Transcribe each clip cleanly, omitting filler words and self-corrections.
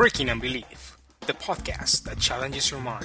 Breaking Unbelief, the podcast that challenges your mind.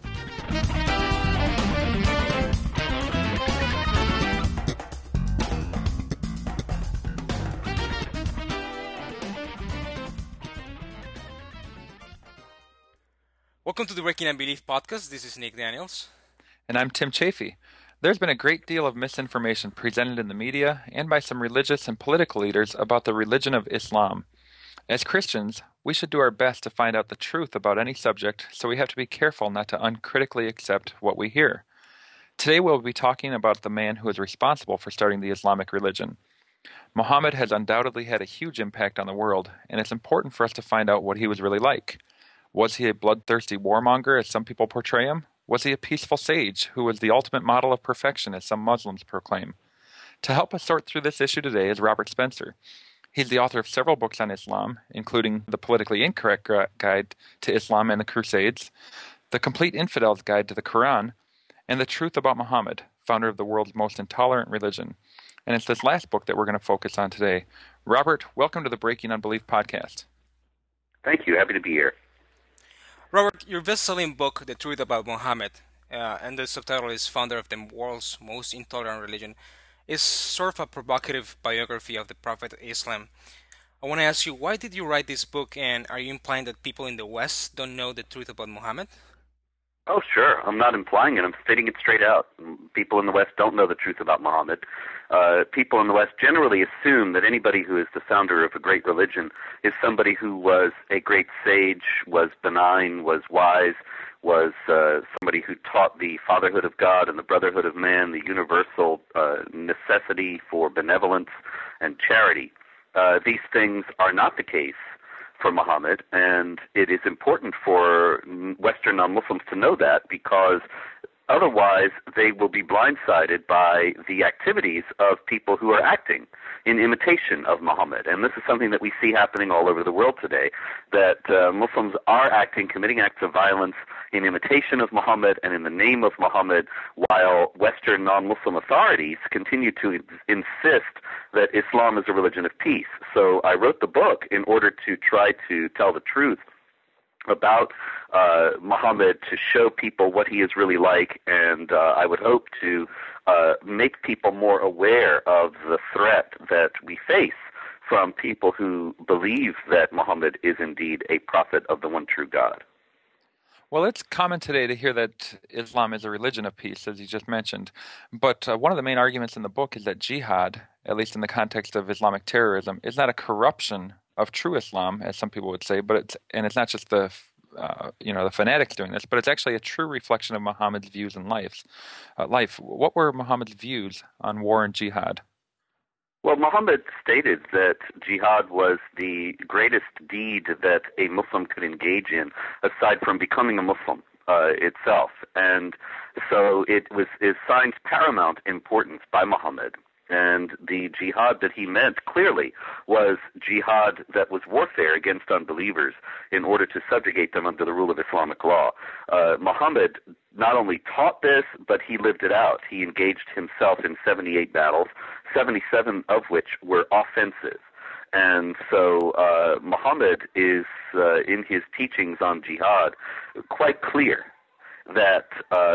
Welcome to the Breaking Unbelief podcast. This is Nick Daniels. And I'm Tim Chafee. There's been a great deal of misinformation presented in the media and by some religious and political leaders about the religion of Islam. As Christians, we should do our best to find out the truth about any subject, so we have to be careful not to uncritically accept what we hear. Today we'll be talking about the man who is responsible for starting the Islamic religion. Muhammad has undoubtedly had a huge impact on the world, and it's important for us to find out what he was really like. Was he a bloodthirsty warmonger, as some people portray him? Was he a peaceful sage, who was the ultimate model of perfection, as some Muslims proclaim? To help us sort through this issue today is Robert Spencer. He's the author of several books on Islam, including The Politically Incorrect Guide to Islam and the Crusades, The Complete Infidel's Guide to the Quran, and The Truth About Muhammad, founder of the world's most intolerant religion. And it's this last book that we're going to focus on today. Robert, welcome to the Breaking Unbelief podcast. Thank you. Happy to be here. Robert, your best-selling book, The Truth About Muhammad, and the subtitle is Founder of the World's Most Intolerant Religion, is sort of a provocative biography of the Prophet of Islam. I want to ask you, why did you write this book, and are you implying that people in the West don't know the truth about Muhammad? Oh, sure. I'm not implying it. I'm stating it straight out. People in the West don't know the truth about Muhammad. People in the West generally assume that anybody who is the founder of a great religion is somebody who was a great sage, was benign, was wise, was somebody who taught the fatherhood of God and the brotherhood of man, the universal necessity for benevolence and charity. These things are not the case for Muhammad, and it is important for Western non-Muslims to know that, because otherwise they will be blindsided by the activities of people who are acting in imitation of Muhammad. And this is something that we see happening all over the world today, that Muslims are acting, committing acts of violence in imitation of Muhammad and in the name of Muhammad, while Western non-Muslim authorities continue to insist that Islam is a religion of peace. So I wrote the book in order to try to tell the truth about Muhammad, to show people what he is really like, and I would hope to make people more aware of the threat that we face from people who believe that Muhammad is indeed a prophet of the one true God. Well, it's common today to hear that Islam is a religion of peace, as you just mentioned. But one of the main arguments in the book is that jihad, at least in the context of Islamic terrorism, is not a corruption of true Islam, as some people would say, but it's not just the fanatics doing this, but it's actually a true reflection of Muhammad's views in life. What were Muhammad's views on war and jihad? Well, Muhammad stated that jihad was the greatest deed that a Muslim could engage in, aside from becoming a Muslim itself. And so it was assigned paramount importance by Muhammad. And the jihad that he meant clearly was jihad that was warfare against unbelievers in order to subjugate them under the rule of Islamic law. Muhammad not only taught this, but he lived it out. He engaged himself in 78 battles, 77 of which were offensive. And so Muhammad is, in his teachings on jihad, quite clear that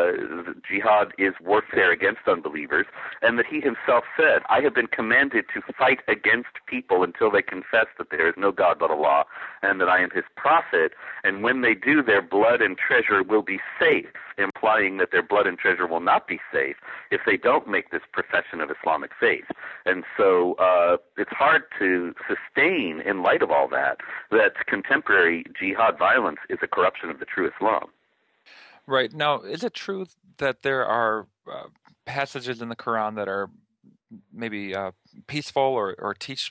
jihad is warfare against unbelievers, and that he himself said, I have been commanded to fight against people until they confess that there is no God but Allah, and that I am his prophet, and when they do, their blood and treasure will be safe, implying that their blood and treasure will not be safe if they don't make this profession of Islamic faith. And so it's hard to sustain, in light of all that contemporary jihad violence is a corruption of the true Islam. Right. Now, is it true that there are passages in the Quran that are maybe peaceful or teach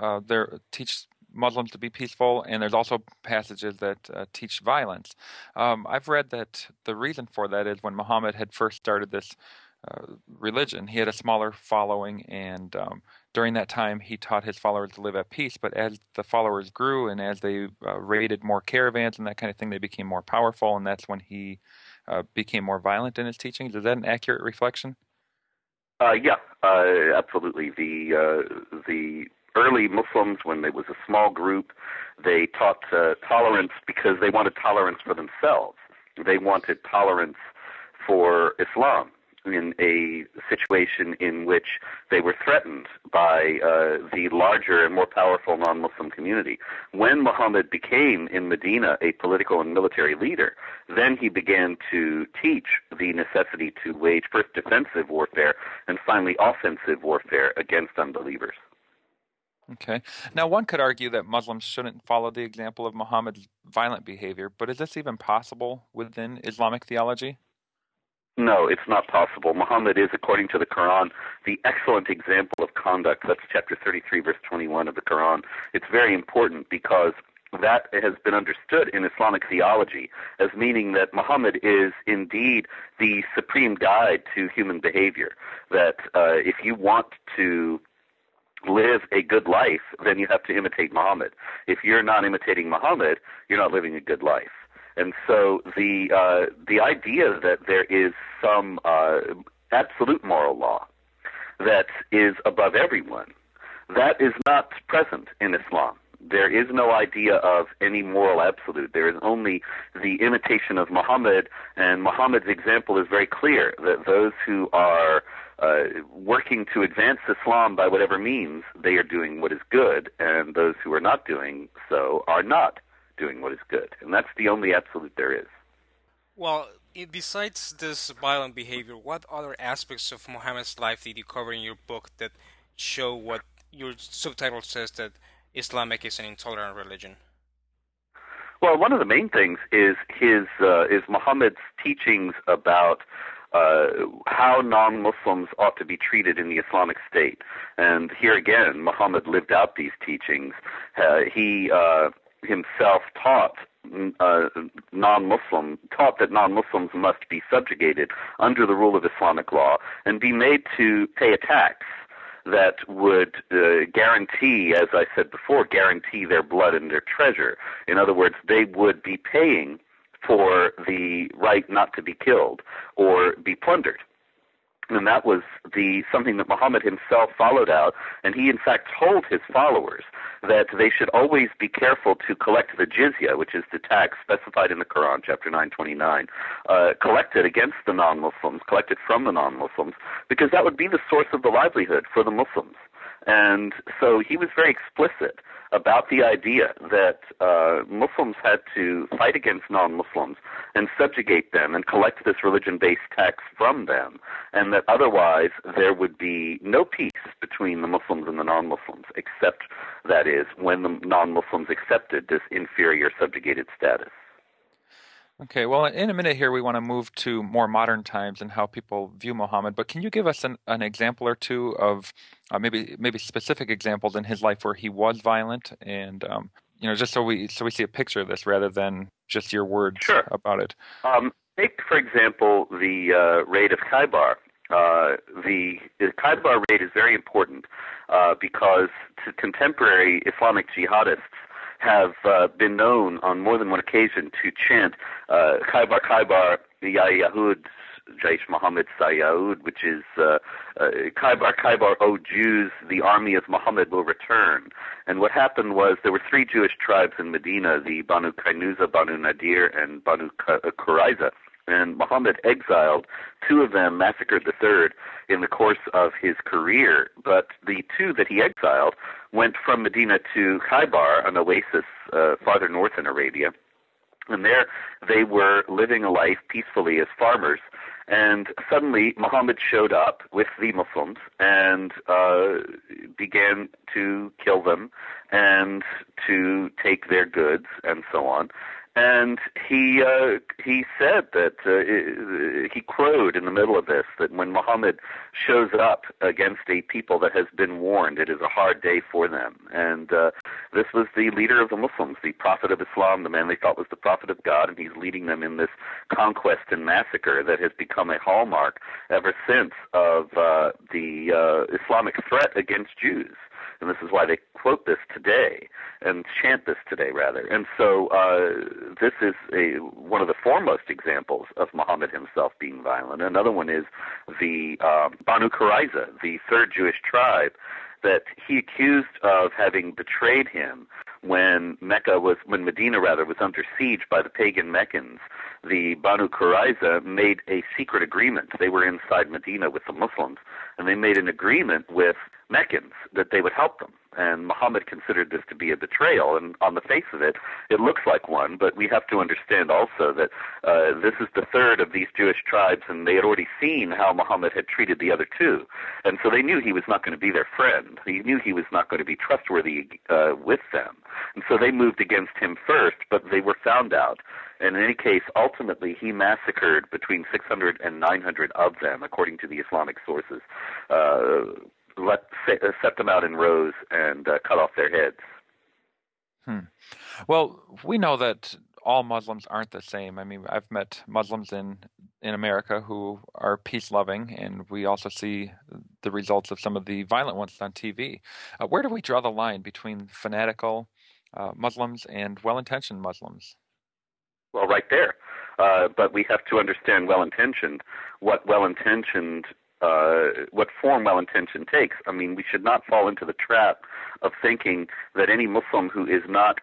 Muslims to be peaceful, and there's also passages that teach violence? I've read that the reason for that is when Muhammad had first started this religion, he had a smaller following, and during that time he taught his followers to live at peace. But as the followers grew and as they raided more caravans and that kind of thing, they became more powerful, and that's when he became more violent in his teachings. Is that an accurate reflection? Yeah, absolutely. The early Muslims, when it was a small group, they taught tolerance because they wanted tolerance for themselves. They wanted tolerance for Islam in a situation in which they were threatened by the larger and more powerful non-Muslim community. When Muhammad became in Medina a political and military leader, then he began to teach the necessity to wage first defensive warfare and finally offensive warfare against unbelievers. Okay. Now, one could argue that Muslims shouldn't follow the example of Muhammad's violent behavior, but is this even possible within Islamic theology? No, it's not possible. Muhammad is, according to the Quran, the excellent example of conduct. That's chapter 33, verse 21 of the Quran. It's very important because that has been understood in Islamic theology as meaning that Muhammad is indeed the supreme guide to human behavior, that if you want to live a good life, then you have to imitate Muhammad. If you're not imitating Muhammad, you're not living a good life. And so the idea that there is some absolute moral law that is above everyone, that is not present in Islam. There is no idea of any moral absolute. There is only the imitation of Muhammad, and Muhammad's example is very clear, that those who are working to advance Islam by whatever means, they are doing what is good, and those who are not doing so are not doing what is good. And that's the only absolute there is. Well, besides this violent behavior, what other aspects of Muhammad's life did you cover in your book that show what your subtitle says, that Islamic is an intolerant religion? Well, one of the main things is Muhammad's teachings about how non-Muslims ought to be treated in the Islamic State. And here again, Muhammad lived out these teachings. He himself taught that non-Muslims must be subjugated under the rule of Islamic law and be made to pay a tax that would guarantee, as I said before, guarantee their blood and their treasure. In other words, they would be paying for the right not to be killed or be plundered. And that was something that Muhammad himself followed out, and he in fact told his followers that they should always be careful to collect the jizya, which is the tax specified in the Quran, chapter 929, collected against the non-Muslims, collected from the non-Muslims, because that would be the source of the livelihood for the Muslims. And so he was very explicit about the idea that Muslims had to fight against non-Muslims and subjugate them and collect this religion-based tax from them, and that otherwise there would be no peace between the Muslims and the non-Muslims, except, that is, when the non-Muslims accepted this inferior subjugated status. Okay, well, in a minute here, we want to move to more modern times and how people view Muhammad. But can you give us an example or two of maybe specific examples in his life where he was violent, and just so we see a picture of this rather than just your words about it? Take, for example, the raid of Khaybar. The Khaybar raid is very important because contemporary Islamic jihadists have been known on more than one occasion to chant Khaybar, Khaybar, Ya Yahud, Jaish Muhammad Sayyid, which is Khaybar, Khaybar, O Jews, the army of Muhammad will return. And what happened was there were three Jewish tribes in Medina, the Banu Qaynuza, Banu Nadir, and Banu Qurayza. And Muhammad exiled two of them, massacred the third in the course of his career. But the two that he exiled went from Medina to Khaybar, an oasis farther north in Arabia. And there they were living a life peacefully as farmers. And suddenly Muhammad showed up with the Muslims and began to kill them and to take their goods and so on. And he said that he crowed in the middle of this, that when Muhammad shows up against a people that has been warned, it is a hard day for them. And this was the leader of the Muslims, the prophet of Islam, the man they thought was the prophet of God, and he's leading them in this conquest and massacre that has become a hallmark ever since of the Islamic threat against Jews. And this is why they quote this today and chant this today, rather. And so this is one of the foremost examples of Muhammad himself being violent. Another one is the Banu Qurayza, the third Jewish tribe. that he accused of having betrayed him when Medina was under siege by the pagan Meccans. The Banu Qurayza made a secret agreement. They were inside Medina with the Muslims, and they made an agreement with Meccans that they would help them. And Muhammad considered this to be a betrayal, and on the face of it, it looks like one, but we have to understand also that this is the third of these Jewish tribes, and they had already seen how Muhammad had treated the other two. And so they knew he was not going to be their friend. He knew he was not going to be trustworthy with them. And so they moved against him first, but they were found out. And in any case, ultimately, he massacred between 600 and 900 of them, according to the Islamic sources, set them out in rows and cut off their heads. Well, we know that all Muslims aren't the same. I mean, I've met Muslims in America who are peace-loving, and we also see the results of some of the violent ones on TV. Where do we draw the line between fanatical Muslims and well-intentioned Muslims? Well, right there. But we have to understand well-intentioned, what form well-intentioned takes. I mean, we should not fall into the trap of thinking that any Muslim who is not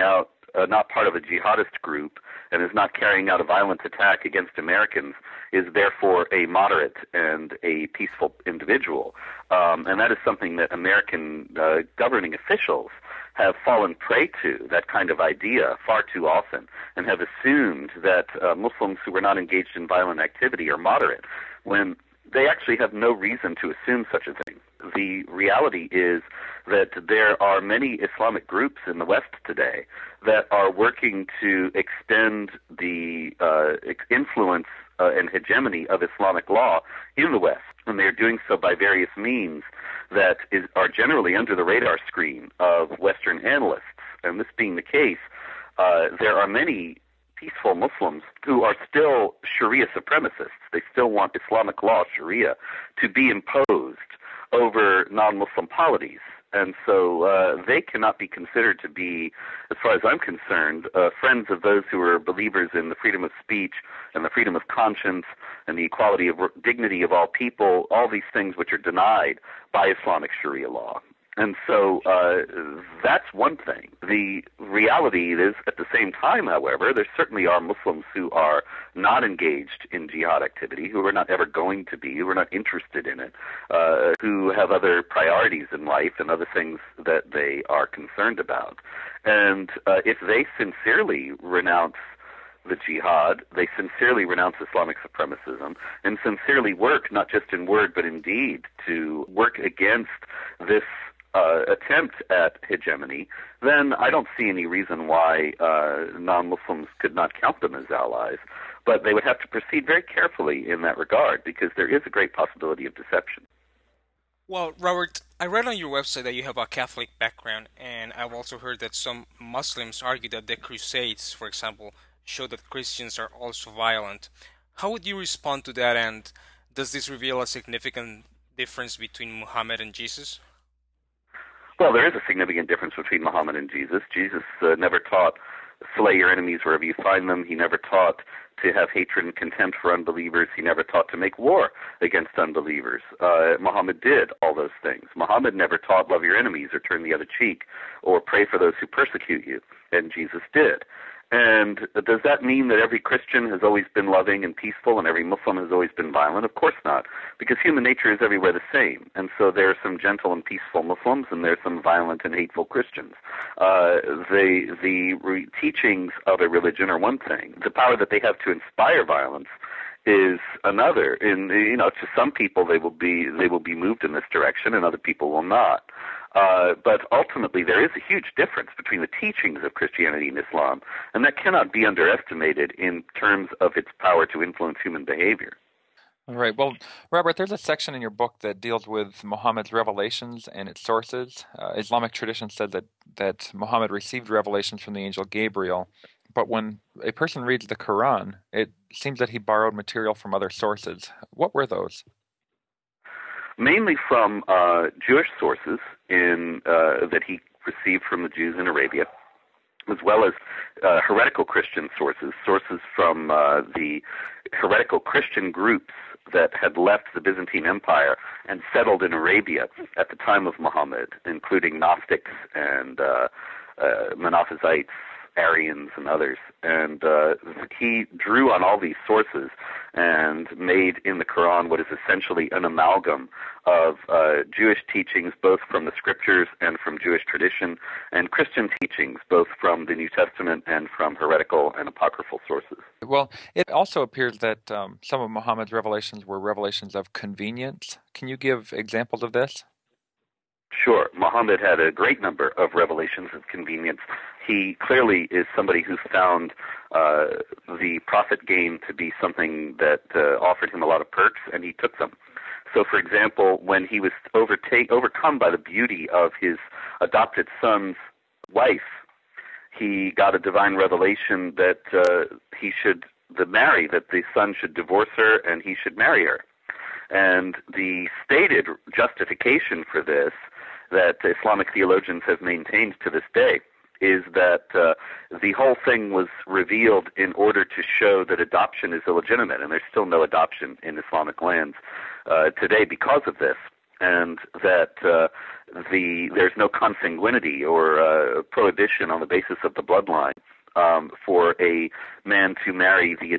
not part of a jihadist group and is not carrying out a violent attack against Americans is therefore a moderate and a peaceful individual. And that is something that American governing officials have fallen prey to, that kind of idea, far too often, and have assumed that Muslims who are not engaged in violent activity are moderate, when they actually have no reason to assume such a thing. The reality is that there are many Islamic groups in the West today that are working to extend the influence and hegemony of Islamic law in the West, and they're doing so by various means that are generally under the radar screen of Western analysts. And this being the case, there are many peaceful Muslims who are still Sharia supremacists. They still want Islamic law, Sharia, to be imposed over non-Muslim polities. And so they cannot be considered to be, as far as I'm concerned, friends of those who are believers in the freedom of speech and the freedom of conscience and the equality of dignity of all people, all these things which are denied by Islamic Sharia law. And so that's one thing. The reality is, at the same time, however, there certainly are Muslims who are not engaged in jihad activity, who are not ever going to be, who are not interested in it, who have other priorities in life and other things that they are concerned about. And if they sincerely renounce the jihad, they sincerely renounce Islamic supremacism, and sincerely work, not just in word but in deed, to work against this attempt at hegemony, then I don't see any reason why non-Muslims could not count them as allies. But they would have to proceed very carefully in that regard, because there is a great possibility of deception. Well, Robert, I read on your website that you have a Catholic background, and I've also heard that some Muslims argue that the Crusades, for example, show that Christians are also violent. How would you respond to that, and does this reveal a significant difference between Muhammad and Jesus? Well, there is a significant difference between Muhammad and Jesus. Jesus never taught slay your enemies wherever you find them. He never taught to have hatred and contempt for unbelievers. He never taught to make war against unbelievers. Muhammad did all those things. Muhammad never taught love your enemies or turn the other cheek or pray for those who persecute you, and Jesus did. And does that mean that every Christian has always been loving and peaceful and every Muslim has always been violent? Of course not, because human nature is everywhere the same. And so there are some gentle and peaceful Muslims and there are some violent and hateful Christians. The teachings of a religion are one thing. The power that they have to inspire violence is another. To some people they will be moved in this direction, and other people will not. But ultimately, there is a huge difference between the teachings of Christianity and Islam, and that cannot be underestimated in terms of its power to influence human behavior. All right. Well, Robert, there's a section in your book that deals with Muhammad's revelations and its sources. Islamic tradition said that Muhammad received revelations from the angel Gabriel, but when a person reads the Quran, it seems that he borrowed material from other sources. What were those? Mainly from Jewish sources that he received from the Jews in Arabia, as well as heretical Christian sources from the heretical Christian groups that had left the Byzantine Empire and settled in Arabia at the time of Muhammad, including Gnostics and Monophysites, Arians, and others. And he drew on all these sources and made in the Quran what is essentially an amalgam of Jewish teachings, both from the scriptures and from Jewish tradition, and Christian teachings, both from the New Testament and from heretical and apocryphal sources. Well, it also appears that some of Muhammad's revelations were revelations of convenience. Can you give examples of this? Sure. Muhammad had a great number of revelations of convenience. He clearly is somebody who found the prophet game to be something that offered him a lot of perks, and he took them. So, for example, when he was overcome by the beauty of his adopted son's wife, he got a divine revelation that he should marry, that the son should divorce her and he should marry her. And the stated justification for this that Islamic theologians have maintained to this day is that the whole thing was revealed in order to show that adoption is illegitimate, and there's still no adoption in Islamic lands today because of this, and that there's no consanguinity or prohibition on the basis of the bloodline for a man to marry the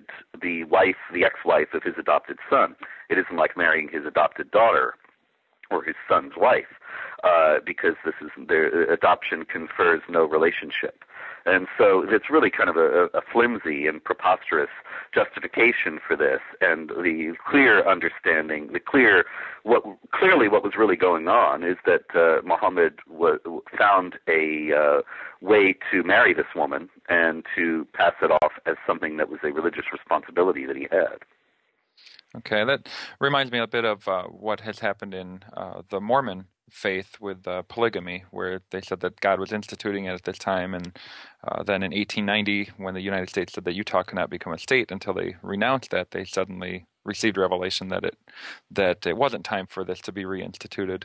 ex-wife of his adopted son. It isn't like marrying his adopted daughter or his son's wife, because adoption confers no relationship. And so it's really kind of a flimsy and preposterous justification for this, and the clear understanding, clearly what was really going on is that Muhammad found a way to marry this woman and to pass it off as something that was a religious responsibility that he had. Okay, that reminds me a bit of what has happened in the Mormon faith with polygamy, where they said that God was instituting it at this time, and then in 1890, when the United States said that Utah could not become a state until they renounced that, they suddenly received revelation that it wasn't time for this to be reinstituted.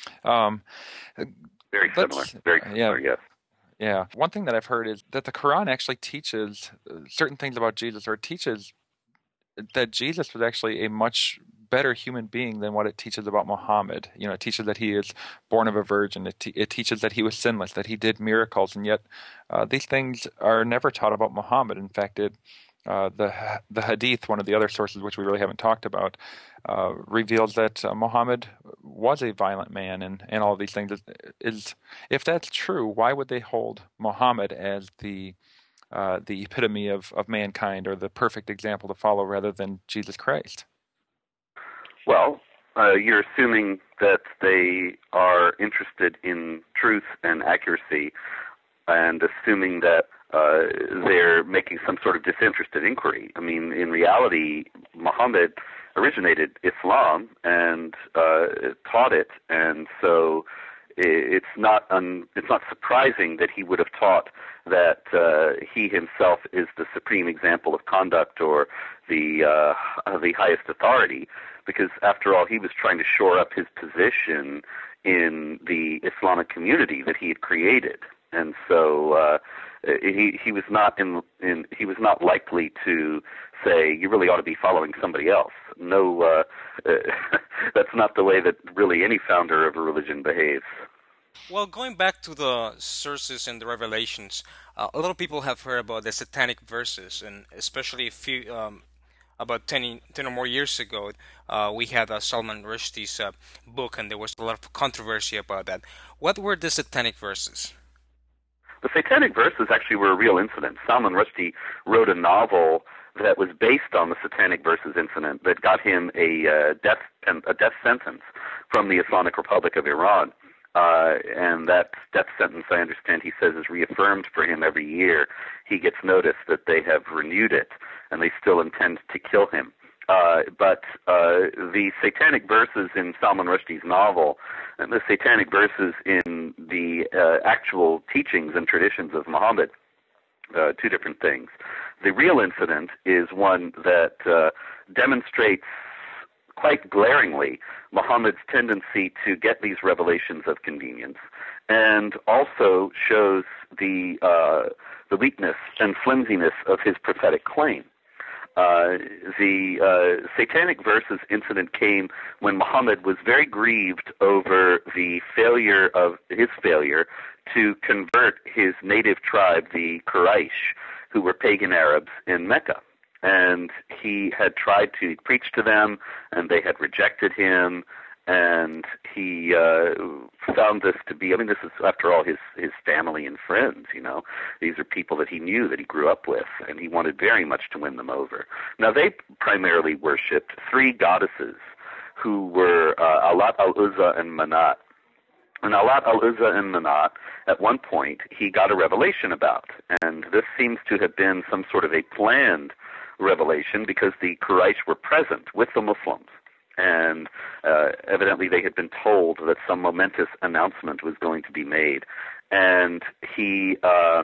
Very similar, yes. Yeah. One thing that I've heard is that the Quran actually teaches certain things about Jesus, or it teaches that Jesus was actually a much better human being than what it teaches about Muhammad. You know, it teaches that he is born of a virgin. It teaches that he was sinless, that he did miracles, and yet these things are never taught about Muhammad. In fact, the Hadith, one of the other sources which we really haven't talked about, reveals that Muhammad was a violent man, and all of these things. If that's true, why would they hold Muhammad as the epitome of mankind, or the perfect example to follow, rather than Jesus Christ? Well, you're assuming that they are interested in truth and accuracy, and assuming that they're making some sort of disinterested inquiry. I mean, in reality, Muhammad originated Islam and taught it, and so it's not surprising that he would have taught that he himself is the supreme example of conduct, or the highest authority, because after all, he was trying to shore up his position in the Islamic community that he had created, and so he was not likely to say, you really ought to be following somebody else. No, that's not the way that really any founder of a religion behaves. Well, going back to the sources and the revelations, a lot of people have heard about the satanic verses, and especially about 10 or more years ago, we had Salman Rushdie's book, and there was a lot of controversy about that. What were the satanic verses? The satanic verses actually were a real incident. Salman Rushdie wrote a novel that was based on the satanic verses incident that got him a death sentence from the Islamic Republic of Iran. And that death sentence, I understand he says, is reaffirmed for him every year. He gets notice that they have renewed it, and they still intend to kill him. But the satanic verses in Salman Rushdie's novel, and the satanic verses in the actual teachings and traditions of Muhammad, two different things. The real incident is one that demonstrates quite glaringly Muhammad's tendency to get these revelations of convenience, and also shows the weakness and flimsiness of his prophetic claim. The Satanic Verses incident came when Muhammad was very grieved over the failure to convert his native tribe, the Quraysh, who were pagan Arabs in Mecca. And he had tried to preach to them, and they had rejected him. And he found this to be, this is, after all, his family and friends, These are people that he knew, that he grew up with, and he wanted very much to win them over. Now, they primarily worshipped three goddesses who were Alat, al-Uzza, and Manat. And Alat, al-Uzza, and Manat, at one point, he got a revelation about. And this seems to have been some sort of a planned revelation because the Quraysh were present with the Muslims. And evidently they had been told that some momentous announcement was going to be made. And he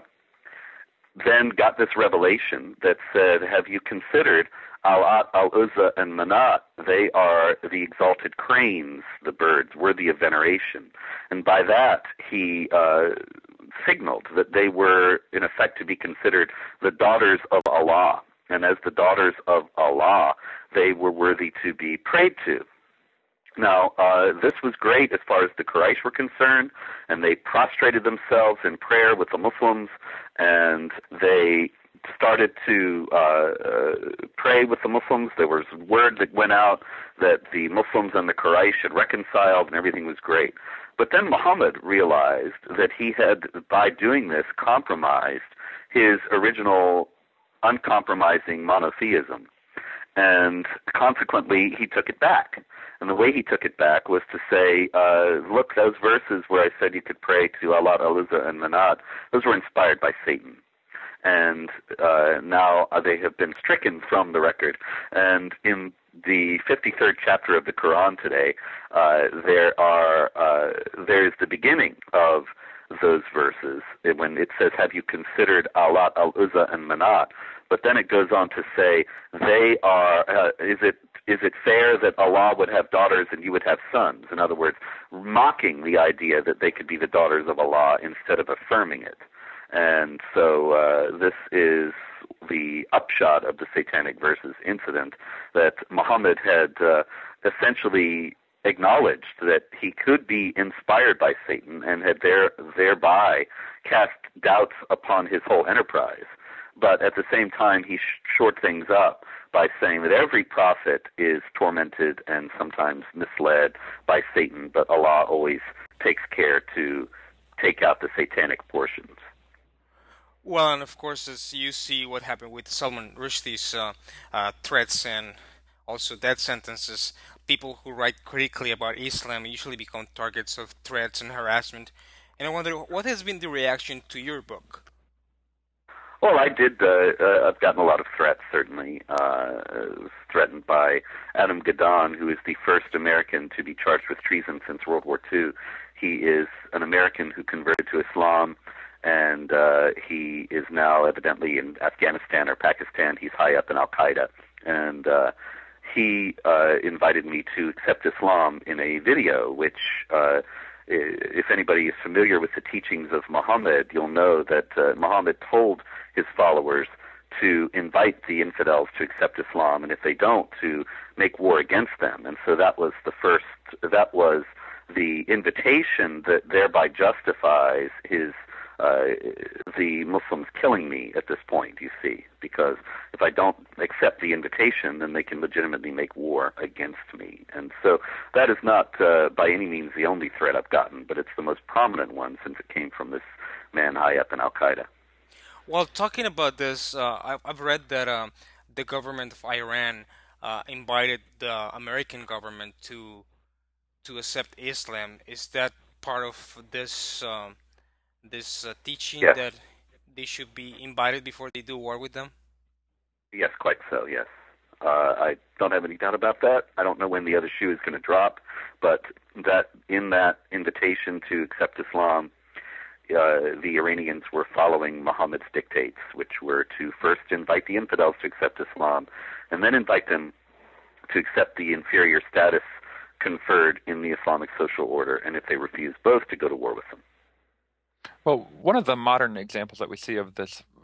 then got this revelation that said, have you considered Alat, al-Uzza, and Manat? They are the exalted cranes, the birds, worthy of veneration. And by that he signaled that they were, in effect, to be considered the daughters of Allah. And as the daughters of Allah, they were worthy to be prayed to. Now, this was great as far as the Quraysh were concerned, and they prostrated themselves in prayer with the Muslims, and they started to pray with the Muslims. There was word that went out that the Muslims and the Quraysh had reconciled, and everything was great. But then Muhammad realized that he had, by doing this, compromised his original uncompromising monotheism. And consequently, he took it back. And the way he took it back was to say, look, those verses where I said you could pray to Allah, al-Uzza, and Manat, those were inspired by Satan. And now they have been stricken from the record. And in the 53rd chapter of the Quran today, there's the beginning of those verses when it says, have you considered Alat, al-Uzza, and Manat? But then it goes on to say, they are, is it fair that Allah would have daughters and you would have sons? In other words, mocking the idea that they could be the daughters of Allah instead of affirming it. And so this is the upshot of the Satanic Verses incident, that Muhammad had essentially acknowledged that he could be inspired by Satan and had thereby cast doubts upon his whole enterprise. But at the same time, he shored things up by saying that every prophet is tormented and sometimes misled by Satan, but Allah always takes care to take out the satanic portions. Well, and of course, as you see what happened with Salman Rushdie's threats and also death sentences, people who write critically about Islam usually become targets of threats and harassment. And I wonder, what has been the reaction to your book? Well, I did. I've gotten a lot of threats, certainly. I was threatened by Adam Gadon, who is the first American to be charged with treason since World War II. He is an American who converted to Islam, and he is now evidently in Afghanistan or Pakistan. He's high up in Al-Qaeda. And he invited me to accept Islam in a video, which if anybody is familiar with the teachings of Muhammad, you'll know that Muhammad told his followers to invite the infidels to accept Islam, and if they don't, to make war against them. And so that was the invitation that thereby justifies the Muslims killing me at this point, you see, because if I don't accept the invitation, then they can legitimately make war against me. And so that is not by any means the only threat I've gotten, but it's the most prominent one since it came from this man high up in Al-Qaeda. Well, talking about this, I've read that the government of Iran invited the American government to accept Islam. Is that part of this teaching, yes, that they should be invited before they do war with them? Yes, quite so, yes. I don't have any doubt about that. I don't know when the other shoe is going to drop, but that in that invitation to accept Islam, the Iranians were following Muhammad's dictates, which were to first invite the infidels to accept Islam, and then invite them to accept the inferior status conferred in the Islamic social order, and if they refuse both, to go to war with them. Well, one of the modern examples that we see of this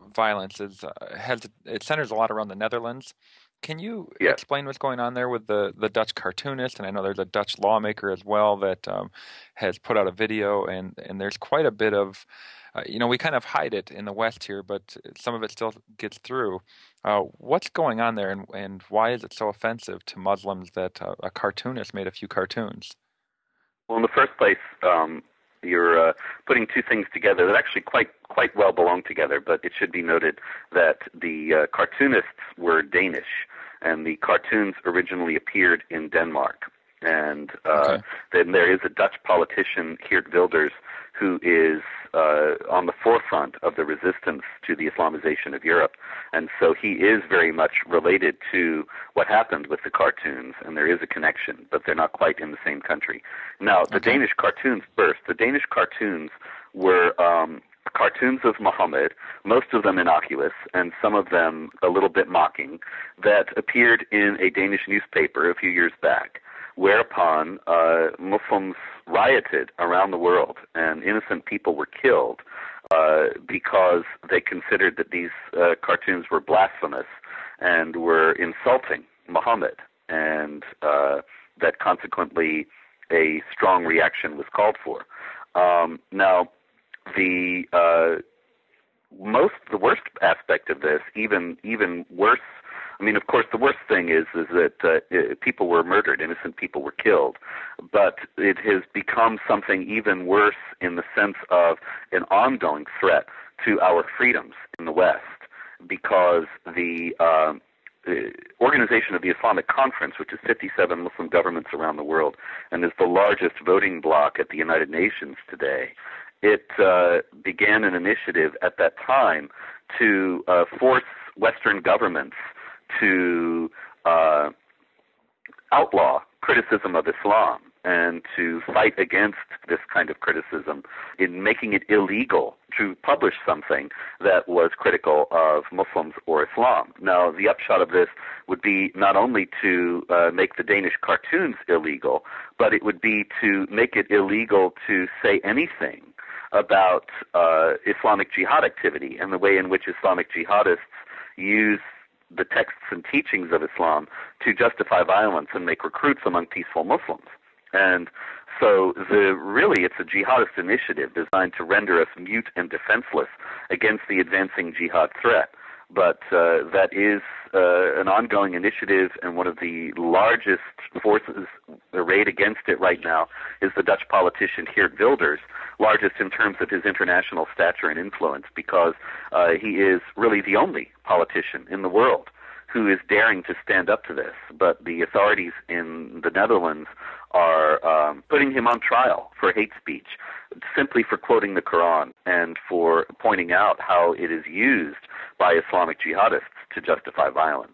violence is it centers a lot around the Netherlands. Can you Yes. explain what's going on there with the Dutch cartoonist? And I know there's a Dutch lawmaker as well that has put out a video, and there's quite a bit of, we kind of hide it in the West here, but some of it still gets through. What's going on there, and why is it so offensive to Muslims that a cartoonist made a few cartoons? Well, in the first place, you're putting two things together that actually quite well belong together. But it should be noted that the cartoonists were Danish, and the cartoons originally appeared in Denmark. And then there is a Dutch politician, Geert Wilders, who is on the forefront of the resistance to the Islamization of Europe. And so he is very much related to what happened with the cartoons, and there is a connection, but they're not quite in the same country. Now, the Danish cartoons first. The Danish cartoons were cartoons of Muhammad, most of them innocuous, and some of them a little bit mocking, that appeared in a Danish newspaper a few years back, whereupon Muslims rioted around the world, and innocent people were killed because they considered that these cartoons were blasphemous and were insulting Muhammad, and that consequently a strong reaction was called for. Now, the worst aspect of this, even worse. I mean, of course, the worst thing is that people were murdered, innocent people were killed, but it has become something even worse in the sense of an ongoing threat to our freedoms in the West, because the Organization of the Islamic Conference, which is 57 Muslim governments around the world and is the largest voting bloc at the United Nations today, it began an initiative at that time to force Western governments to outlaw criticism of Islam and to fight against this kind of criticism in making it illegal to publish something that was critical of Muslims or Islam. Now, the upshot of this would be not only to make the Danish cartoons illegal, but it would be to make it illegal to say anything about Islamic jihad activity and the way in which Islamic jihadists use the texts and teachings of Islam to justify violence and make recruits among peaceful Muslims. And so really it's a jihadist initiative designed to render us mute and defenseless against the advancing jihad threat. But that is an ongoing initiative, and one of the largest forces arrayed against it right now is the Dutch politician Geert Wilders, largest in terms of his international stature and influence, because he is really the only politician in the world who is daring to stand up to this. But the authorities in the Netherlands are putting him on trial for hate speech, simply for quoting the Quran and for pointing out how it is used by Islamic jihadists to justify violence.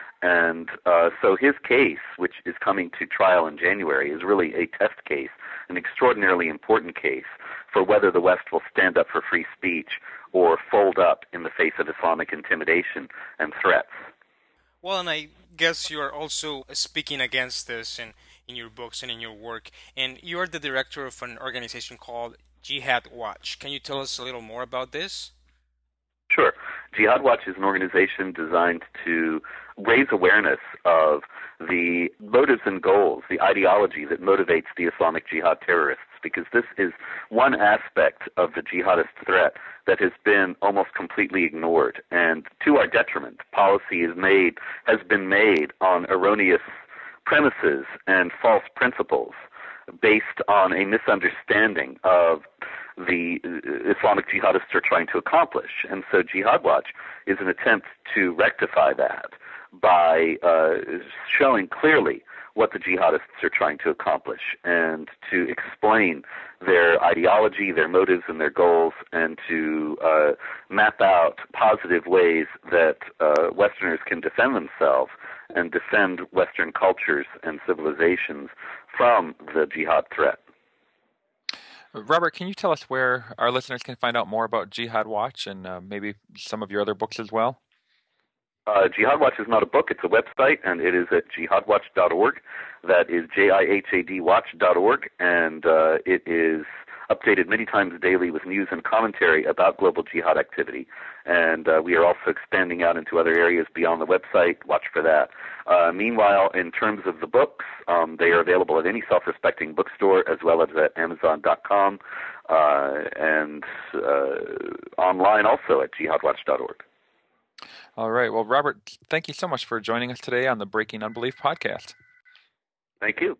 And so his case, which is coming to trial in January, is really a test case, an extraordinarily important case for whether the West will stand up for free speech or fold up in the face of Islamic intimidation and threats. Well, and I guess you are also speaking against this in your books and in your work, and you are the director of an organization called Jihad Watch. Can you tell us a little more about this? Sure. Jihad Watch is an organization designed to raise awareness of the motives and goals, the ideology that motivates the Islamic jihad terrorists, because this is one aspect of the jihadist threat that has been almost completely ignored. And to our detriment, policy has been made on erroneous premises and false principles based on a misunderstanding of the Islamic jihadists are trying to accomplish. And so Jihad Watch is an attempt to rectify that by showing clearly what the jihadists are trying to accomplish and to explain their ideology, their motives, and their goals, and to map out positive ways that Westerners can defend themselves and defend Western cultures and civilizations from the jihad threat. Robert, can you tell us where our listeners can find out more about Jihad Watch and maybe some of your other books as well? Jihad Watch is not a book, it's a website, and it is at jihadwatch.org. That is JIHAD watch.org, and it is updated many times daily with news and commentary about global jihad activity. And we are also expanding out into other areas beyond the website. Watch for that. Meanwhile, in terms of the books, they are available at any self-respecting bookstore as well as at Amazon.com and online also at jihadwatch.org. All right. Well, Robert, thank you so much for joining us today on the Breaking Unbelief podcast. Thank you.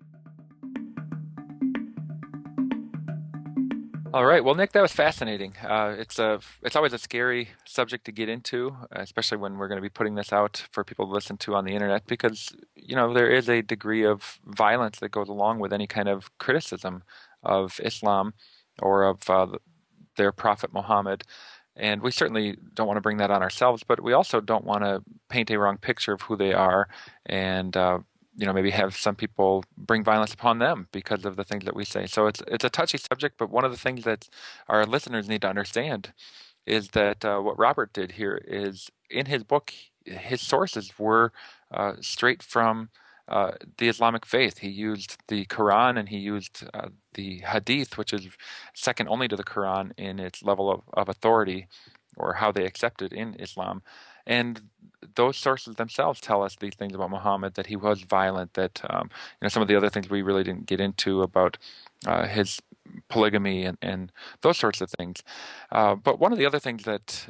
All right. Well, Nick, that was fascinating. It's always a scary subject to get into, especially when we're going to be putting this out for people to listen to on the internet, because there is a degree of violence that goes along with any kind of criticism of Islam or of their prophet Muhammad. And we certainly don't want to bring that on ourselves, but we also don't want to paint a wrong picture of who they are and maybe have some people bring violence upon them because of the things that we say. So it's a touchy subject, but one of the things that our listeners need to understand is that what Robert did here is, in his book, his sources were straight from the Islamic faith. He used the Quran and he used the Hadith, which is second only to the Quran in its level of authority or how they accept it in Islam. And those sources themselves tell us these things about Muhammad, that he was violent, that some of the other things we really didn't get into about his polygamy and those sorts of things. But one of the other things that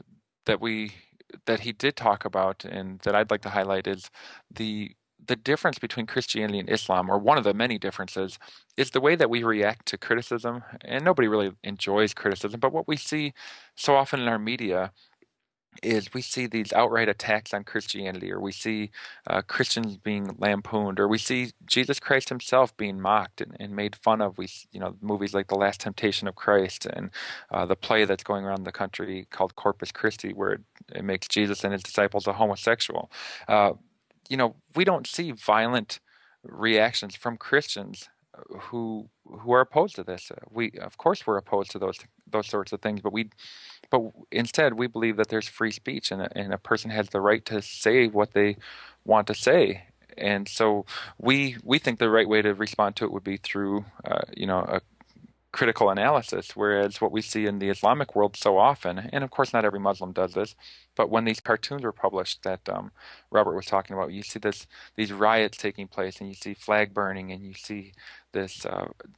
he did talk about and that I'd like to highlight is the difference between Christianity and Islam, or one of the many differences, is the way that we react to criticism. And nobody really enjoys criticism, but what we see so often in our media is we see these outright attacks on Christianity, or we see Christians being lampooned, or we see Jesus Christ himself being mocked and made fun of. We, movies like The Last Temptation of Christ and the play that's going around the country called Corpus Christi, where it makes Jesus and his disciples a homosexual. We don't see violent reactions from Christians who are opposed to this. Of course we're opposed to those sorts of things, but instead we believe that there's free speech and a person has the right to say what they want to say. And so we think the right way to respond to it would be through a critical analysis, whereas what we see in the Islamic world so often, and of course not every Muslim does this, but when these cartoons were published that Robert was talking about, you see these riots taking place, and you see flag burning, and you see this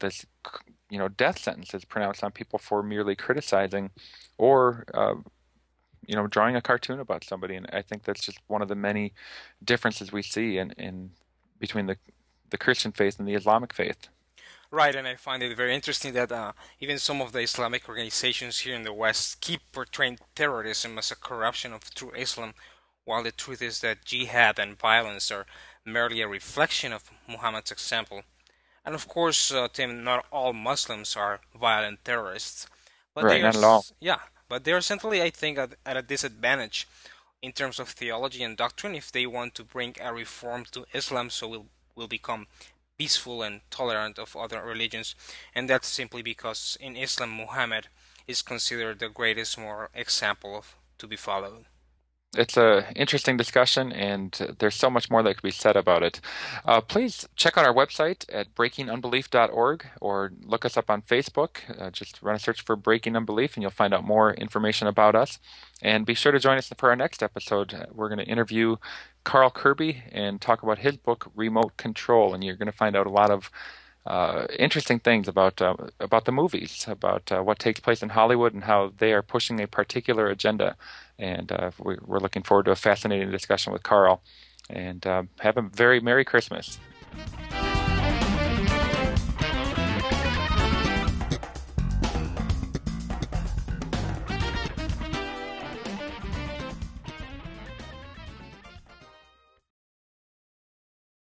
death sentences pronounced on people for merely criticizing or drawing a cartoon about somebody. And I think that's just one of the many differences we see in between the Christian faith and the Islamic faith. Right, and I find it very interesting that even some of the Islamic organizations here in the West keep portraying terrorism as a corruption of true Islam, while the truth is that jihad and violence are merely a reflection of Muhammad's example. And of course, Tim, not all Muslims are violent terrorists. But right, not at all. Yeah, but they are essentially, I think, at a disadvantage in terms of theology and doctrine if they want to bring a reform to Islam so we'll become peaceful and tolerant of other religions, and that's simply because in Islam Muhammad is considered the greatest moral example to be followed. It's an interesting discussion, and there's so much more that could be said about it. Please check out our website at breakingunbelief.org, or look us up on Facebook. Just run a search for Breaking Unbelief, and you'll find out more information about us. And be sure to join us for our next episode. We're going to interview Carl Kirby and talk about his book, Remote Control, and you're going to find out a lot of interesting things about the movies, about what takes place in Hollywood and how they are pushing a particular agenda. And we're looking forward to a fascinating discussion with Carl. And have a very Merry Christmas.